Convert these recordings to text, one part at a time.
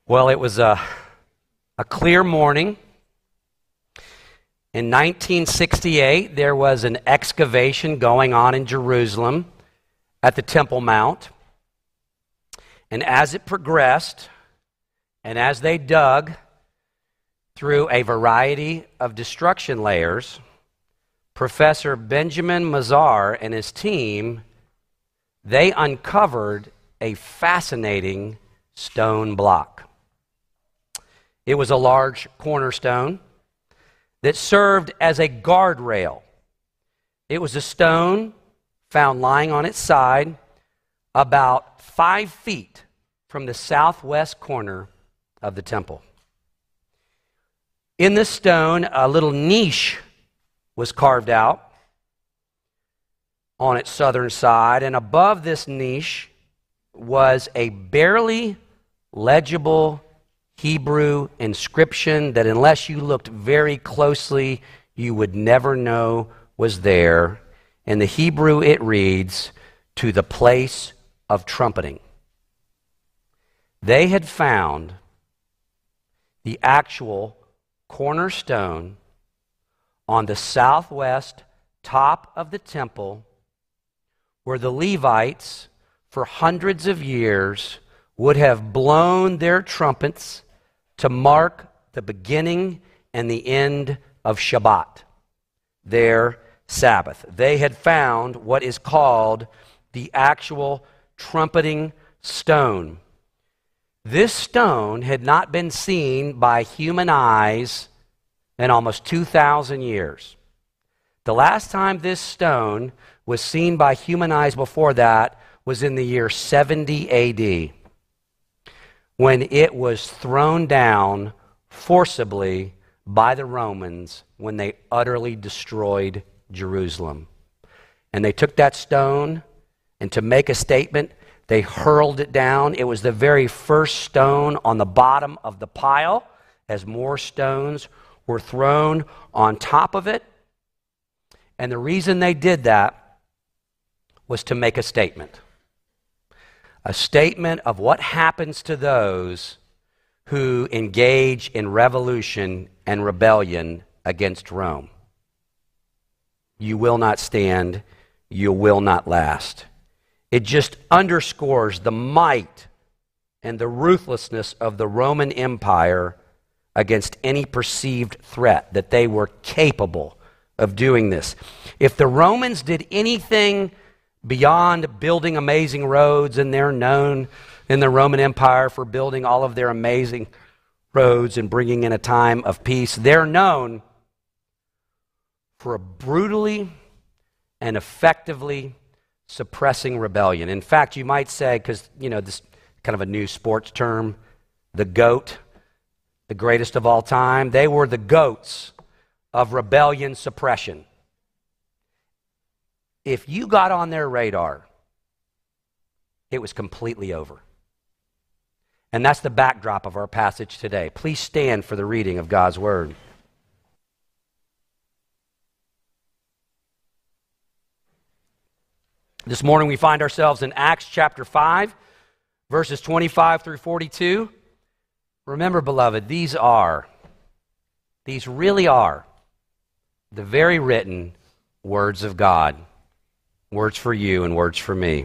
Well, it was a clear morning. In 1968, there was an excavation going on in Jerusalem at the Temple Mount. And as it progressed, and as they dug through a variety of destruction layers, Professor Benjamin Mazar and his team, they uncovered a fascinating stone block. It was a large cornerstone that served as a guardrail. It was a stone found lying on its side about 5 feet from the southwest corner of the temple. In this stone, a little niche was carved out on its southern side, and above this niche was a barely legible Hebrew inscription that, unless you looked very closely, you would never know was there. In the Hebrew, it reads, "To the place of trumpeting." They had found the actual cornerstone on the southwest top of the temple, where the Levites, for hundreds of years, would have blown their trumpets to mark the beginning and the end of Shabbat, their Sabbath. They had found what is called the actual trumpeting stone. This stone had not been seen by human eyes in almost 2,000 years. The last time this stone was seen by human eyes before that was in the year 70 AD, when it was thrown down forcibly by the Romans when they utterly destroyed Jerusalem. And they took that stone, and to make a statement, they hurled it down. It was the very first stone on the bottom of the pile, as more stones were thrown on top of it. And the reason they did that was to make a statement. A statement of what happens to those who engage in revolution and rebellion against Rome. You will not stand, you will not last. It just underscores the might and the ruthlessness of the Roman Empire against any perceived threat, that they were capable of doing this. If the Romans did anything beyond building amazing roads, and they're known in the Roman Empire for building all of their amazing roads and bringing in a time of peace, they're known for brutally and effectively suppressing rebellion. In fact, you might say, because, this kind of a new sports term, the GOAT, the greatest of all time, they were the GOATs of rebellion suppression. If you got on their radar, it was completely over. And that's the backdrop of our passage today. Please stand for the reading of God's Word. This morning we find ourselves in Acts chapter 5, verses 25 through 42. Remember, beloved, these really are the very written words of God. Words for you and words for me.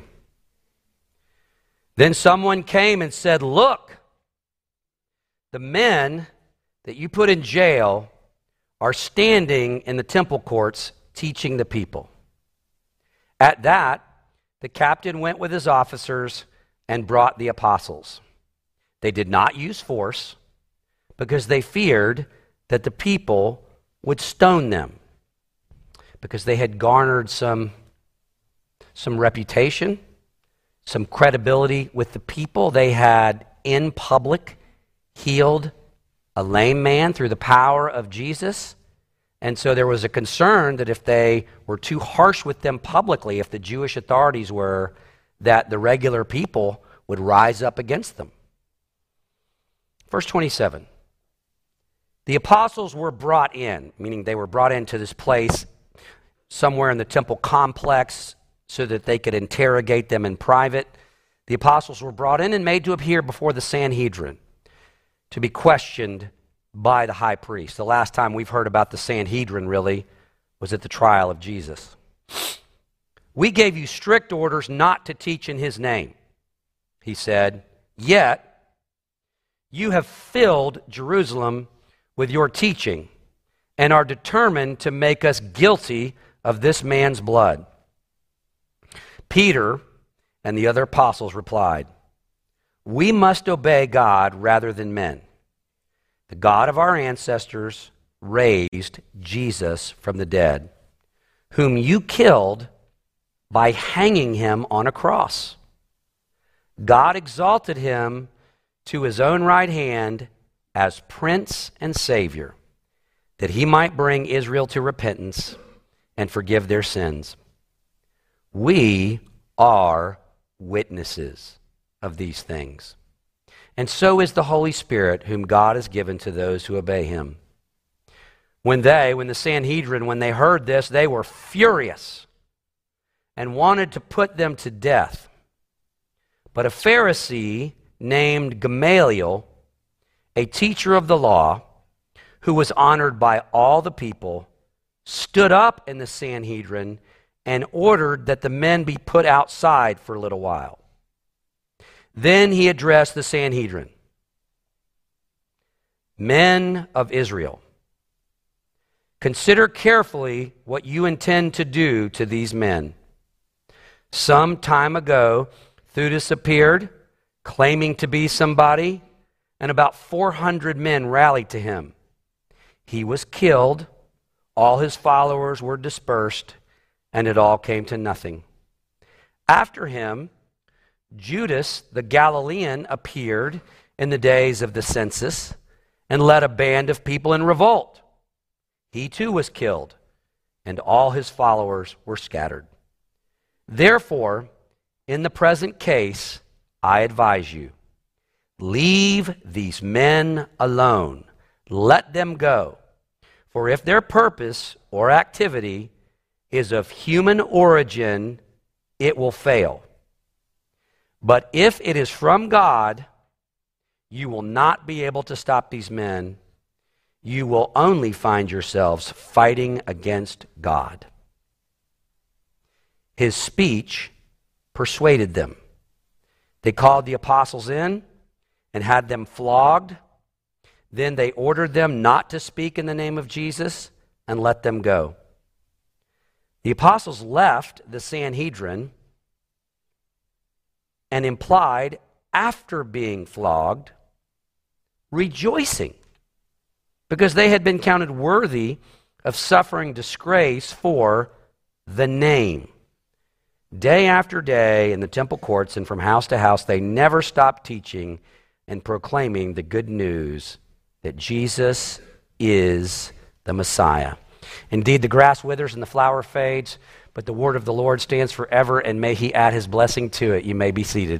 Then someone came and said, "Look, the men that you put in jail are standing in the temple courts teaching the people." At that, the captain went with his officers and brought the apostles. They did not use force because they feared that the people would stone them, because they had garnered some reputation, some credibility with the people. They had, in public, healed a lame man through the power of Jesus. And so there was a concern that if they were too harsh with them publicly, if the Jewish authorities were, that the regular people would rise up against them. Verse 27. The apostles were brought in, meaning they were brought into this place somewhere in the temple complex, so that they could interrogate them in private. The apostles were brought in and made to appear before the Sanhedrin. to be questioned by the high priest. The last time we've heard about the Sanhedrin, really, was at the trial of Jesus. We gave you strict orders not to teach in his name, he said, yet you have filled Jerusalem with your teaching and are determined to make us guilty of this man's blood. Peter and the other apostles replied, we must obey God rather than men. The God of our ancestors raised Jesus from the dead, whom you killed by hanging him on a cross. God exalted him to his own right hand as Prince and Savior, that he might bring Israel to repentance and forgive their sins. We are witnesses of these things. And so is the Holy Spirit, whom God has given to those who obey him. When the Sanhedrin, when they heard this, they were furious and wanted to put them to death. But a Pharisee named Gamaliel, a teacher of the law, who was honored by all the people, stood up in the Sanhedrin and ordered that the men be put outside for a little while. Then he addressed the Sanhedrin. Men of Israel, consider carefully what you intend to do to these men. Some time ago, Theudas appeared, claiming to be somebody, and about 400 men rallied to him. He was killed, all his followers were dispersed, and it all came to nothing. After him, Judas the Galilean appeared in the days of the census and led a band of people in revolt. He too was killed, and all his followers were scattered. Therefore, in the present case, I advise you, leave these men alone. Let them go. For if their purpose or activity is of human origin, it will fail. But if it is from God, you will not be able to stop these men. You will only find yourselves fighting against God. His speech persuaded them. They called the apostles in and had them flogged. Then they ordered them not to speak in the name of Jesus and let them go. The apostles left the Sanhedrin and implied, after being flogged, rejoicing, because they had been counted worthy of suffering disgrace for the name. Day after day in the temple courts and from house to house, they never stopped teaching and proclaiming the good news that Jesus is the Messiah. Indeed, the grass withers and the flower fades, but the word of the Lord stands forever, and may he add his blessing to it. You may be seated.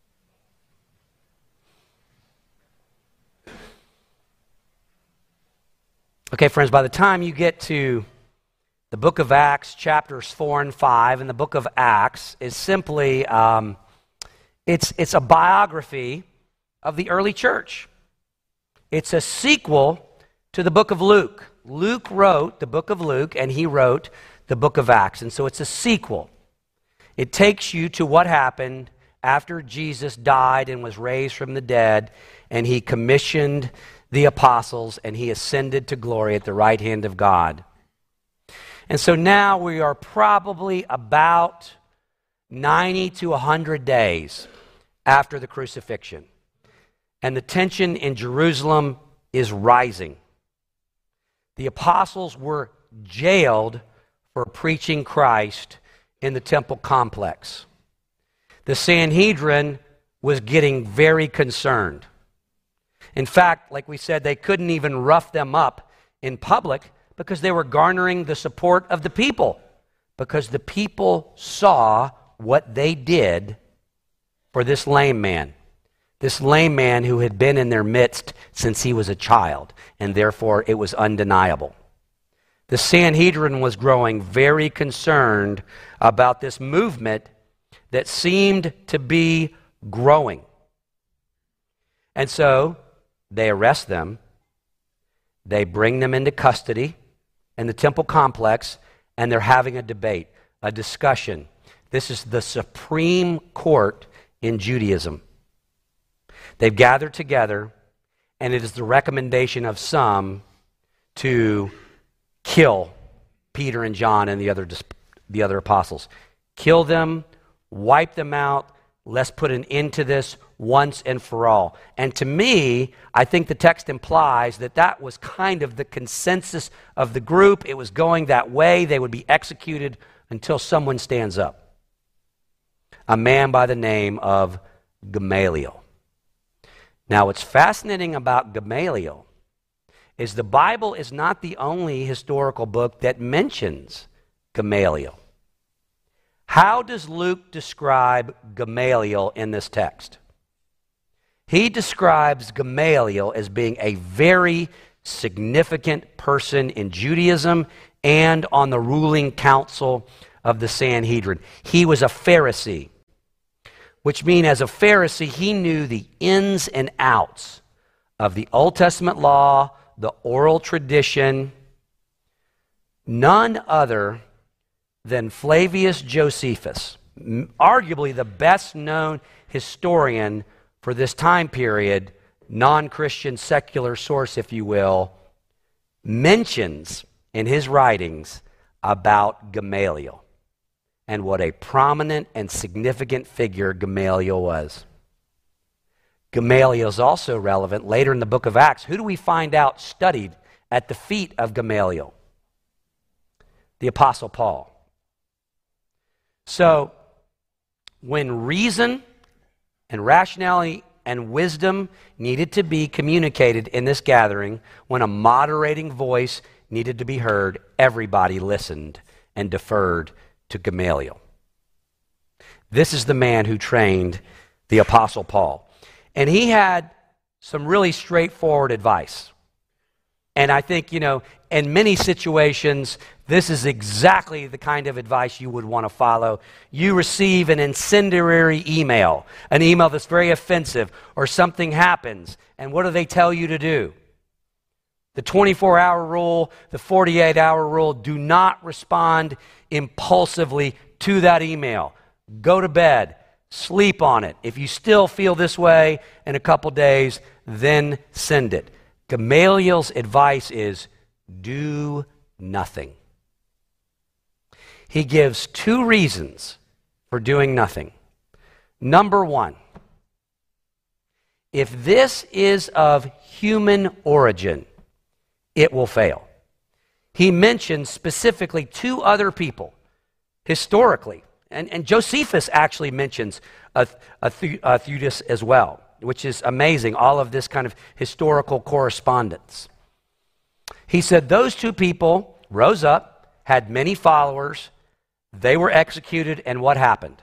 Okay, friends, by the time you get to the book of Acts, chapters 4 and 5, and the book of Acts is simply, it's a biography of the early church. It's a sequel to the book of Luke. Luke wrote the book of Luke, and he wrote the book of Acts. And so it's a sequel. It takes you to what happened after Jesus died and was raised from the dead, and he commissioned the apostles, and he ascended to glory at the right hand of God. And so now we are probably about 90 to 100 days after the crucifixion. And the tension in Jerusalem is rising. The apostles were jailed for preaching Christ in the temple complex. The Sanhedrin was getting very concerned. In fact, like we said, they couldn't even rough them up in public because they were garnering the support of the people, because the people saw what they did for this lame man who had been in their midst since he was a child, and therefore it was undeniable. The Sanhedrin was growing very concerned about this movement that seemed to be growing. And so they arrest them, they bring them into custody in the temple complex, and they're having a debate, a discussion. This is the Supreme Court in Judaism. They've gathered together, and it is the recommendation of some to kill Peter and John and the other apostles. Kill them, wipe them out. Let's put an end to this once and for all. And to me, I think the text implies that that was kind of the consensus of the group. It was going that way. They would be executed until someone stands up. A man by the name of Gamaliel. Now, what's fascinating about Gamaliel is the Bible is not the only historical book that mentions Gamaliel. How does Luke describe Gamaliel in this text? He describes Gamaliel as being a very significant person in Judaism and on the ruling council of the Sanhedrin. He was a Pharisee, which means as a Pharisee, he knew the ins and outs of the Old Testament law, the oral tradition. None other than Flavius Josephus, arguably the best known historian for this time period, non-Christian secular source, if you will, mentions in his writings about Gamaliel and what a prominent and significant figure Gamaliel was. Gamaliel is also relevant later in the book of Acts. Who do we find out studied at the feet of Gamaliel? The Apostle Paul. So, when reason and rationality and wisdom needed to be communicated in this gathering, when a moderating voice needed to be heard, everybody listened and deferred to Gamaliel. This is the man who trained the Apostle Paul. And he had some really straightforward advice. And I think, in many situations, this is exactly the kind of advice you would want to follow. You receive an incendiary email, an email that's very offensive, or something happens, and what do they tell you to do? The 24-hour rule, the 48-hour rule, do not respond impulsively to that email. Go to bed, sleep on it. If you still feel this way in a couple days, then send it. Gamaliel's advice is do nothing. He gives two reasons for doing nothing. Number one, if this is of human origin, it will fail. He mentions specifically two other people historically, and Josephus actually mentions Theudas as well, which is amazing, all of this kind of historical correspondence. He said those two people rose up, had many followers, they were executed, and what happened?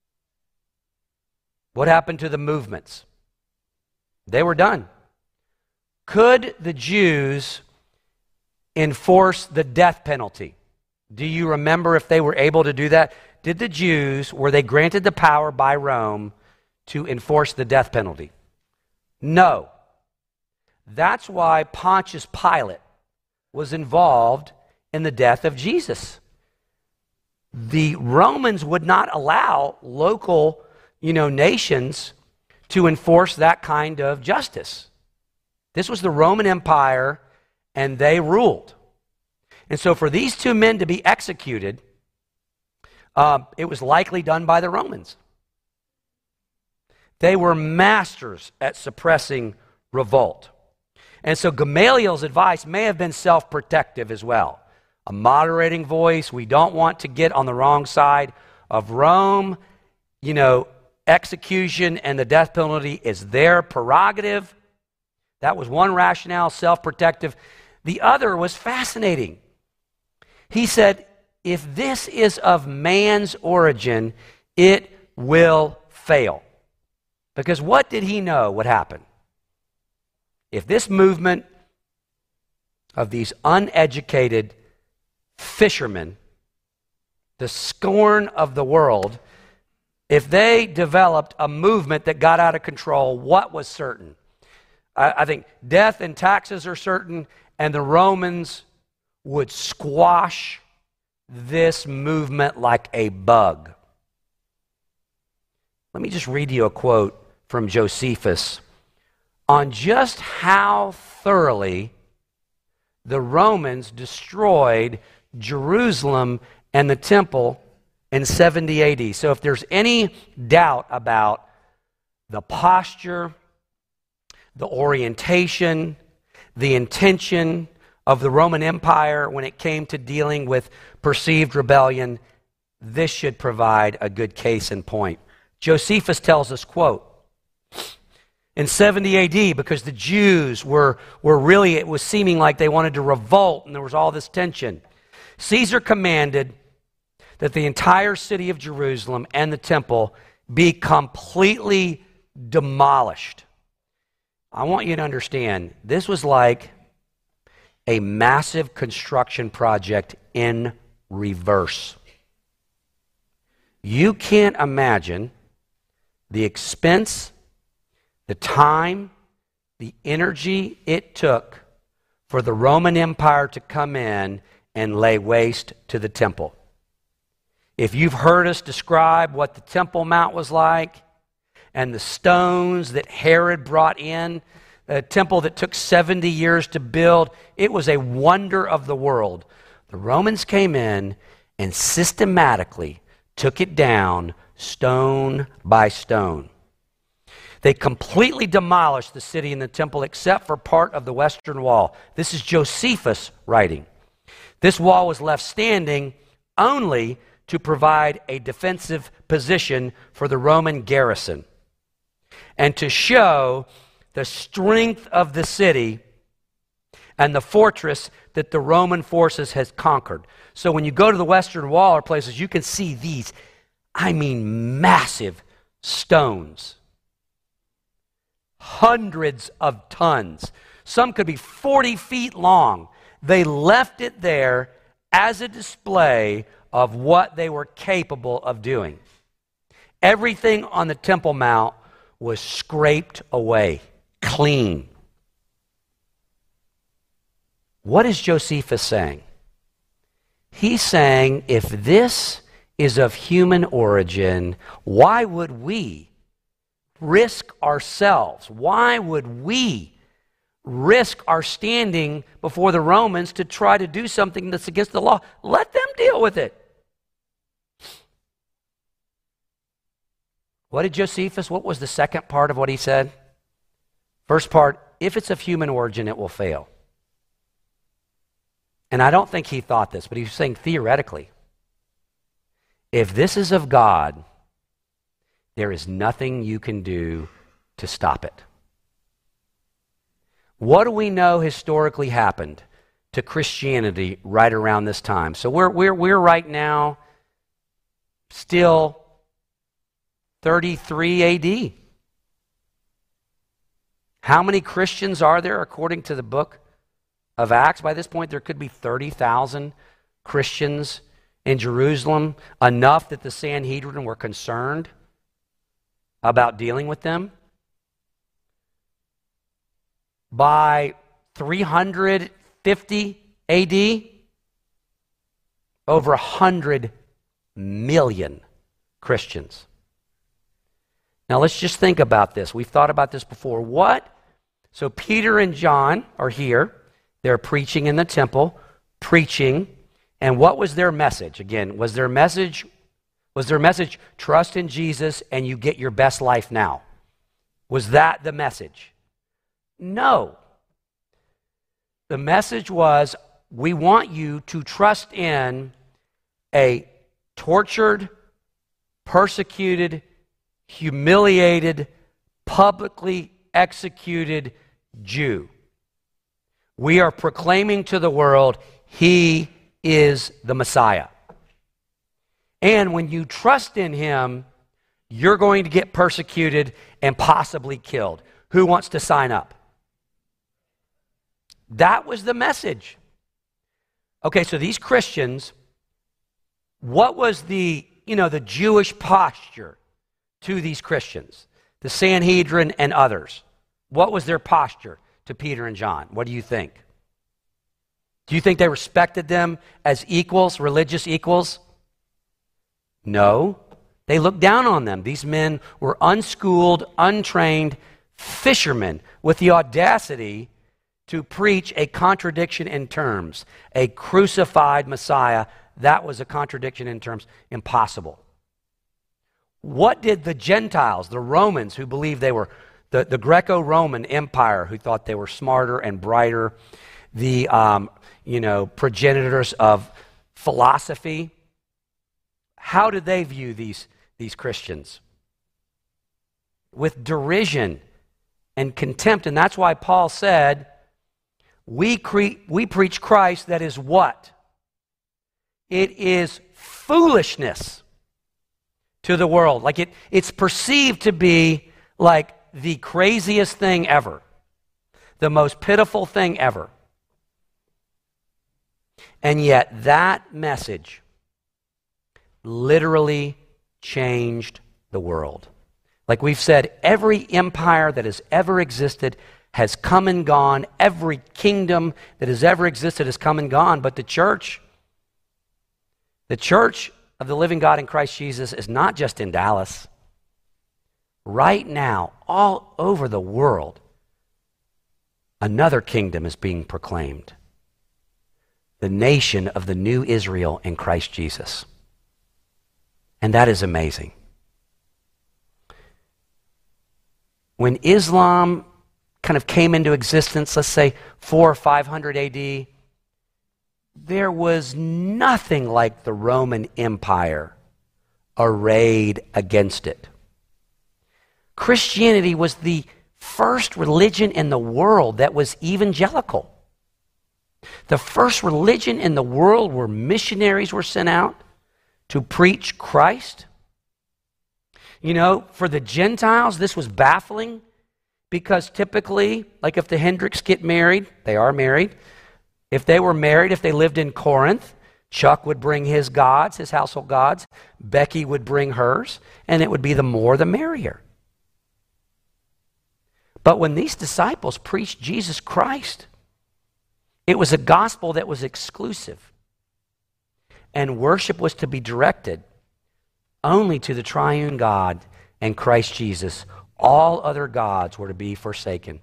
What happened to the movements? They were done. Could the Jews enforce the death penalty? Do you remember if they were able to do that? Did the Jews, were they granted the power by Rome to enforce the death penalty? No. That's why Pontius Pilate was involved in the death of Jesus. The Romans would not allow local, nations to enforce that kind of justice. This was the Roman Empire, and they ruled. And so for these two men to be executed, it was likely done by the Romans. They were masters at suppressing revolt. And so Gamaliel's advice may have been self-protective as well. A moderating voice. We don't want to get on the wrong side of Rome. Execution and the death penalty is their prerogative. That was one rationale, self-protective. The other was fascinating. He said, if this is of man's origin, it will fail. Because what did he know would happen? If this movement of these uneducated fishermen, the scorn of the world, if they developed a movement that got out of control, what was certain? I think death and taxes are certain, and the Romans would squash this movement like a bug. Let me just read you a quote from Josephus on just how thoroughly the Romans destroyed Jerusalem and the temple in 70 AD. So if there's any doubt about the posture, the orientation, the intention of the Roman Empire when it came to dealing with perceived rebellion, this should provide a good case in point. Josephus tells us, quote, in 70 AD, because the Jews were really, it was seeming like they wanted to revolt and there was all this tension, Caesar commanded that the entire city of Jerusalem and the temple be completely demolished. I want you to understand, this was like a massive construction project in reverse. You can't imagine the expense, the time, the energy it took for the Roman Empire to come in and lay waste to the temple. If you've heard us describe what the Temple Mount was like, and the stones that Herod brought in, a temple that took 70 years to build, it was a wonder of the world. The Romans came in and systematically took it down stone by stone. They completely demolished the city and the temple except for part of the western wall. This is Josephus writing. This wall was left standing only to provide a defensive position for the Roman garrison and to show the strength of the city and the fortress that the Roman forces has conquered. So when you go to the western wall or places, you can see these, massive stones. Hundreds of tons. Some could be 40 feet long. They left it there as a display of what they were capable of doing. Everything on the Temple Mount was scraped away, clean. What is Josephus saying? He's saying, if this is of human origin, why would we risk ourselves? Why would we risk our standing before the Romans to try to do something that's against the law? Let them deal with it. What did Josephus, what was the second part of what he said? First part, if it's of human origin, it will fail. And I don't think he thought this, but he was saying theoretically, if this is of God, there is nothing you can do to stop it. What do we know historically happened to Christianity right around this time? So we're right now still 33 AD. How many Christians are there according to the book of Acts? By this point, there could be 30,000 Christians in Jerusalem, enough that the Sanhedrin were concerned about dealing with them. By 350 AD, over 100 million Christians. Now let's just think about this. We've thought about this before. So Peter and John are here. They're preaching in the temple, preaching. And what was their message? Again, was their message trust in Jesus and you get your best life now? Was that the message? No. The message was, we want you to trust in a tortured, persecuted, humiliated, publicly executed Jew. We are proclaiming to the world, he is the Messiah. And when you trust in him, you're going to get persecuted and possibly killed. Who wants to sign up? That was the message. Okay, so these Christians, what was the Jewish posture to these Christians, the Sanhedrin and others? What was their posture to Peter and John? What do you think? Do you think they respected them as equals, religious equals? No. They looked down on them. These men were unschooled, untrained fishermen with the audacity to preach a contradiction in terms, a crucified Messiah. That was a contradiction in terms. Impossible. What did the Gentiles, the Romans who believed they were the Greco-Roman Empire, who thought they were smarter and brighter, the progenitors of philosophy, how did they view these Christians? With derision and contempt. And that's why Paul said, we preach Christ that is what? It is foolishness to the world. Like it's perceived to be like the craziest thing ever, the most pitiful thing ever. And yet that message literally changed the world. Like we've said, every empire that has ever existed has come and gone. Every kingdom that has ever existed has come and gone. But the church of the living God in Christ Jesus is not just in Dallas. Right now, all over the world, another kingdom is being proclaimed. The nation of the new Israel in Christ Jesus. And that is amazing. When Islam kind of came into existence, let's say 400 or 500 AD, there was nothing like the Roman Empire arrayed against it. Christianity was the first religion in the world that was evangelical. The first religion in the world where missionaries were sent out to preach Christ. You know, for the Gentiles, this was baffling because typically, like if the Hendricks get married, they are married. If they were married, if they lived in Corinth, Chuck would bring his gods, his household gods. Becky would bring hers, and it would be the more the merrier. But when these disciples preached Jesus Christ, it was a gospel that was exclusive. And worship was to be directed only to the triune God and Christ Jesus. All other gods were to be forsaken.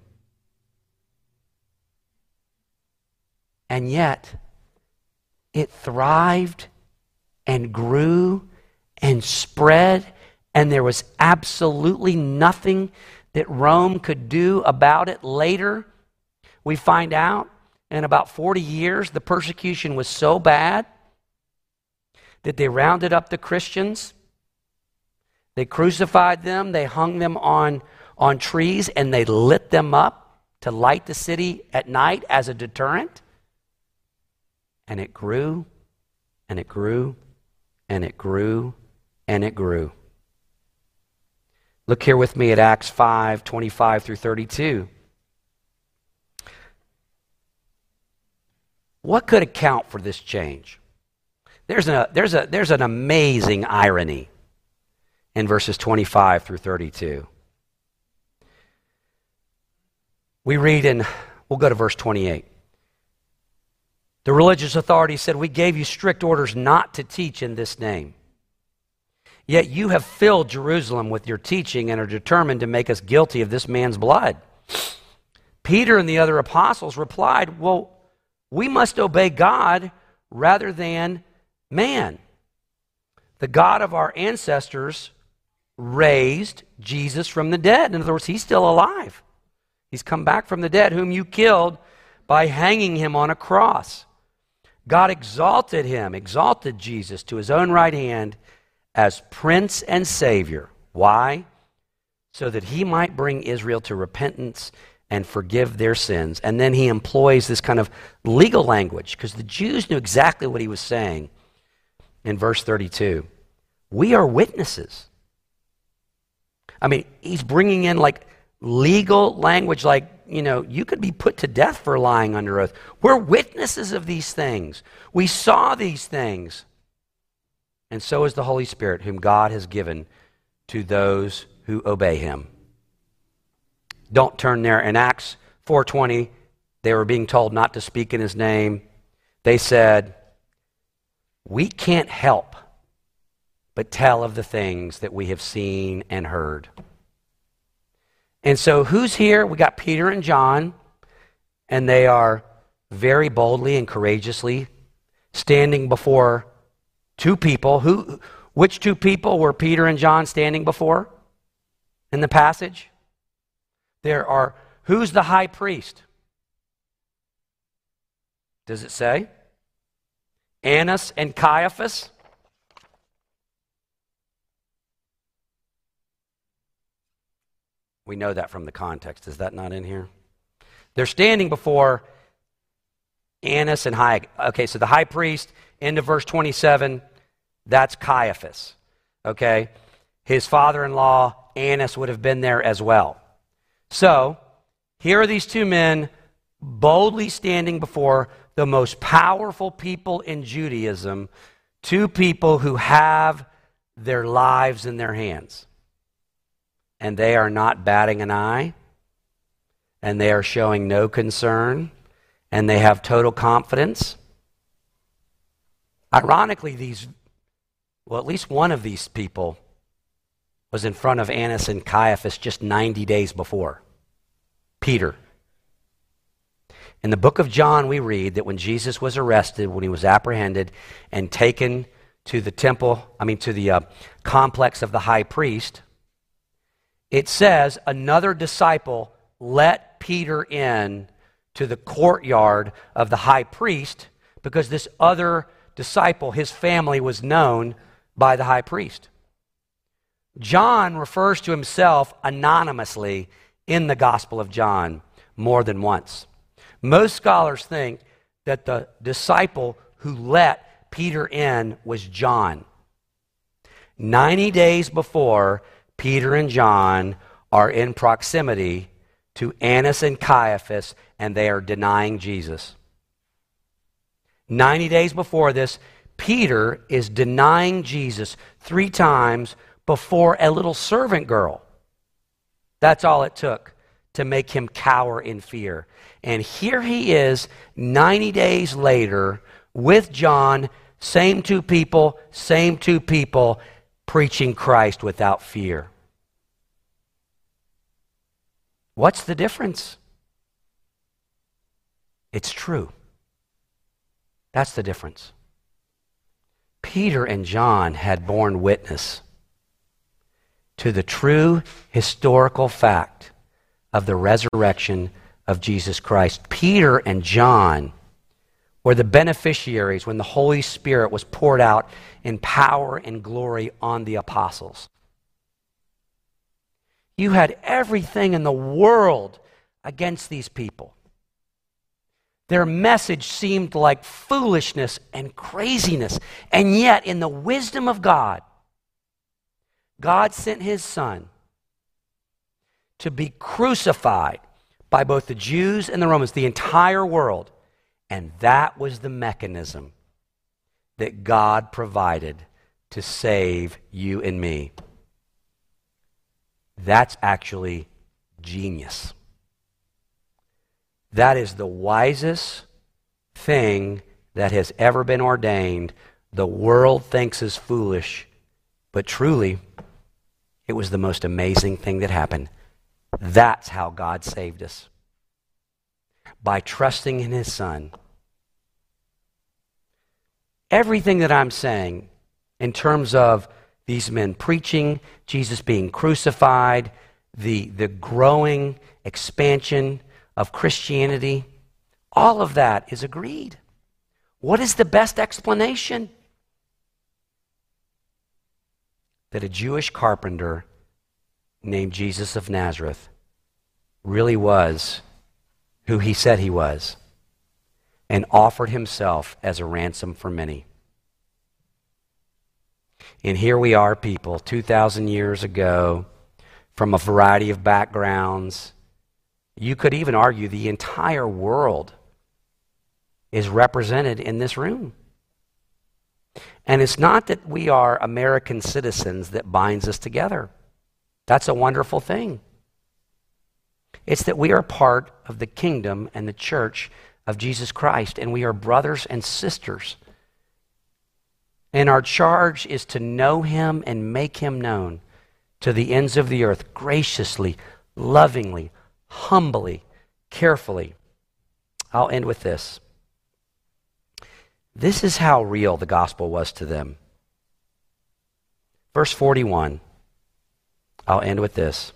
And yet, it thrived and grew and spread, and there was absolutely nothing that Rome could do about it. Later, we find out in about 40 years, the persecution was so bad that they rounded up the Christians. They crucified them, they hung them on trees, and they lit them up to light the city at night as a deterrent. And it grew, and it grew, and it grew, and it grew. Look here with me at Acts 5, 25 through 32. What could account for this change? There's an amazing irony in verses 25 through 32. We read we'll go to verse 28. The religious authorities said, "We gave you strict orders not to teach in this name. Yet you have filled Jerusalem with your teaching and are determined to make us guilty of this man's blood." Peter and the other apostles replied, "Well, we must obey God rather than man. The God of our ancestors raised Jesus from the dead." In other words, he's still alive. He's come back from the dead, whom you killed by hanging him on a cross. God exalted Jesus to his own right hand as Prince and Savior. Why? So that he might bring Israel to repentance and forgive their sins. And then he employs this kind of legal language, because the Jews knew exactly what he was saying in verse 32. We are witnesses. I mean, he's bringing in like legal language, like, you could be put to death for lying under oath. We're witnesses of these things. We saw these things. And so is the Holy Spirit, whom God has given to those who obey him. Don't turn there. In Acts 4:20, they were being told not to speak in his name. They said, we can't help but tell of the things that we have seen and heard. And so who's here? We got Peter and John, and they are very boldly and courageously standing before two people. Which two people were Peter and John standing before in the passage? Who's the high priest? Does it say? Annas and Caiaphas? We know that from the context. Is that not in here? They're standing before Annas and Okay, so the high priest, into verse 27, that's Caiaphas. Okay? His father-in-law, Annas, would have been there as well. So, here are these two men boldly standing before the most powerful people in Judaism, two people who have their lives in their hands. And they are not batting an eye, and they are showing no concern, and they have total confidence. Ironically, at least one of these people was in front of Annas and Caiaphas just 90 days before. Peter. In the book of John, we read that when Jesus was arrested, when he was apprehended and taken to the to the complex of the high priest, it says another disciple let Peter in to the courtyard of the high priest because this other disciple, his family, was known by the high priest. John refers to himself anonymously in the Gospel of John more than once. Most scholars think that the disciple who let Peter in was John. 90 days before, Peter and John are in proximity to Annas and Caiaphas, and they are denying Jesus. 90 days before this, Peter is denying Jesus 3 times before a little servant girl. That's all it took to make him cower in fear. And here he is 90 days later with John, same two people, preaching Christ without fear. What's the difference? It's true. That's the difference. Peter and John had borne witness to the true historical fact of the resurrection of Jesus Christ. Peter and John were the beneficiaries when the Holy Spirit was poured out in power and glory on the apostles. You had everything in the world against these people. Their message seemed like foolishness and craziness. And yet, in the wisdom of God, God sent his Son to be crucified by both the Jews and the Romans, the entire world. And that was the mechanism that God provided to save you and me. That's actually genius. That is the wisest thing that has ever been ordained. The world thinks is foolish, but truly, it was the most amazing thing that happened. That's how God saved us. By trusting in his Son. Everything that I'm saying in terms of these men preaching, Jesus being crucified, the growing expansion of Christianity, all of that is agreed. What is the best explanation? That a Jewish carpenter named Jesus of Nazareth really was who he said he was and offered himself as a ransom for many. And here we are, people, 2,000 years ago, from a variety of backgrounds. You could even argue the entire world is represented in this room. And it's not that we are American citizens that binds us together. That's a wonderful thing. It's that we are part of the kingdom and the church of Jesus Christ, and we are brothers and sisters. And our charge is to know him and make him known to the ends of the earth, graciously, lovingly, humbly, carefully. I'll end with this. This is how real the gospel was to them. Verse 41. I'll end with this.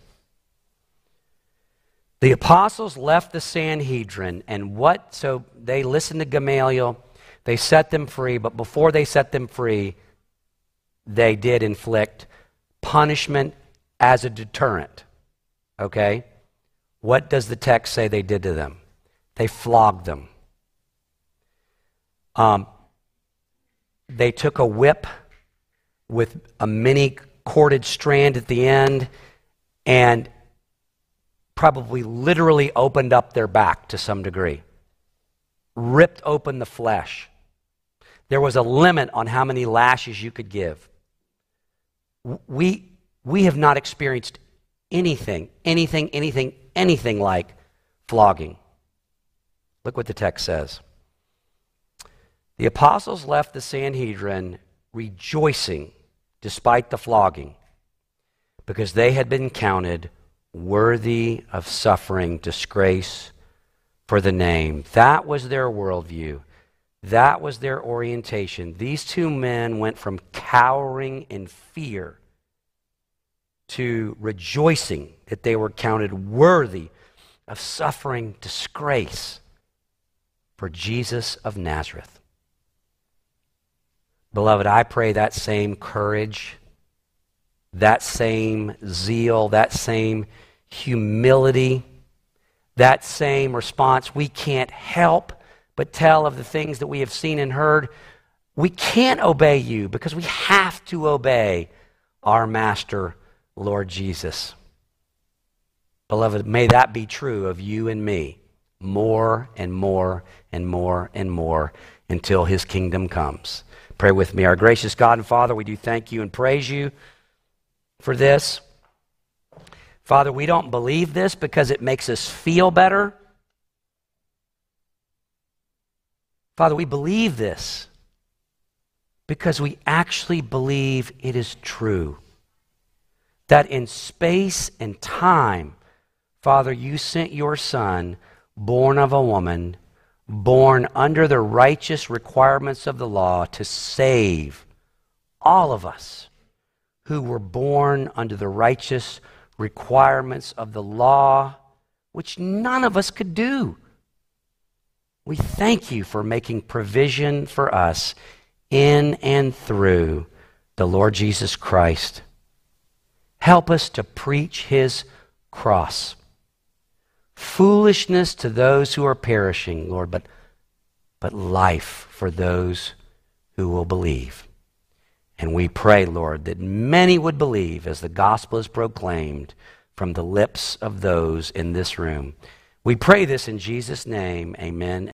The apostles left the Sanhedrin, and so they listened to Gamaliel, they set them free, but before they set them free, they did inflict punishment as a deterrent. Okay? What does the text say they did to them? They flogged them. They took a whip with a mini corded strand at the end and probably literally opened up their back to some degree. Ripped open the flesh. There was a limit on how many lashes you could give. We have not experienced anything like flogging. Look what the text says. The apostles left the Sanhedrin rejoicing despite the flogging, because they had been counted worthy of suffering disgrace for the name. That was their worldview. That was their orientation. These two men went from cowering in fear to rejoicing that they were counted worthy of suffering disgrace for Jesus of Nazareth. Beloved, I pray that same courage, that same zeal, that same humility, that same response. We can't help but tell of the things that we have seen and heard. We can't obey you because we have to obey our Master, Lord Jesus. Beloved, may that be true of you and me more and more and more and more until his kingdom comes. Pray with me. Our gracious God and Father, we do thank you and praise you for this. Father, we don't believe this because it makes us feel better. Father, we believe this because we actually believe it is true. That in space and time, Father, you sent your Son, born of a woman, born under the righteous requirements of the law, to save all of us who were born under the righteous requirements of the law, which none of us could do. We thank you for making provision for us in and through the Lord Jesus Christ. Help us to preach his cross. Foolishness to those who are perishing, Lord, but life for those who will believe. And we pray, Lord, that many would believe as the gospel is proclaimed from the lips of those in this room. We pray this in Jesus' name. Amen.